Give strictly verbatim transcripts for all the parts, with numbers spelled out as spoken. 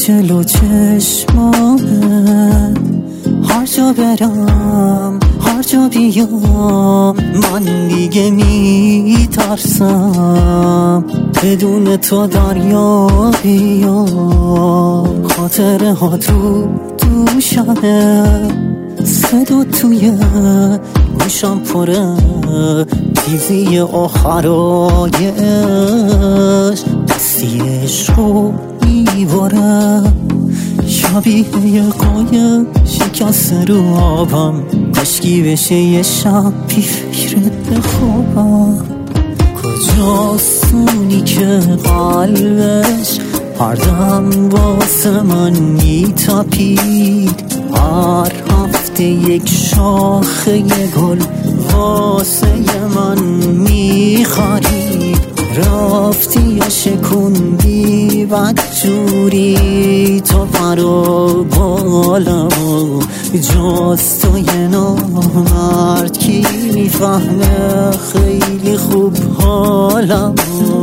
جلو چشمانه، هر جا برم هر جا بیام من دیگه میترسم بدون تو دریا بیام. خاطره ها تو دوشمه، صدا توی گوشم پره، تیزی آخرای عشق دستی عشق رو میباره. شبیه یه قایم شکسته رو آبم، کشکی بشه یه شب بی فکرت بخوابم. کجاست اونی که قلبش هر دم واسه من میتپید، هر هفته یک شاخه گل واسه من میخرید. رفتی یا شکوندی بدجوری تو فرا بالا، جز تو یه نامرد کی میفهمه خیلی خوب حالم.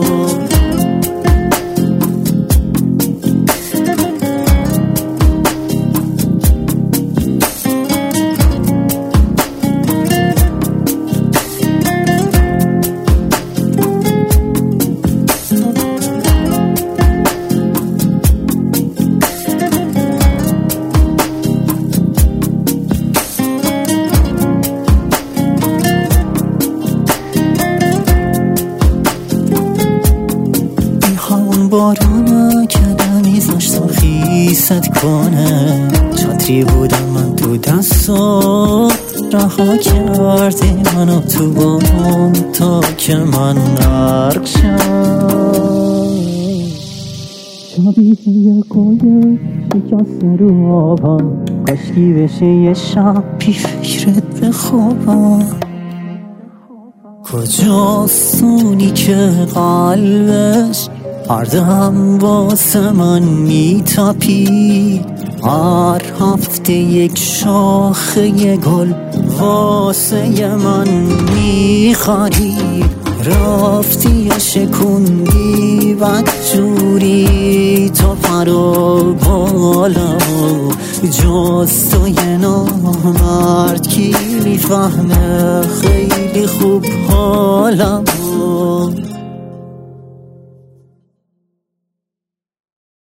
بارونه که نمیذاشت تو خیست کنه، چتری بودم من تو دستات، رها کردی منو تو بام تا که من غرق شم. شبیه یه قایم شکسته رو آبم، کاشکی بشه یه شب بی فکرت بخوابم. کجاست اونی که قلبش هر دم واسه من میتپید، هر هفته یک شاخه گل واسه من میخرید. رفتی یا شکوندی بدجوری تو فرا بالا، جز تو یه نامرد کی میفهمه خیلی خوب حالم.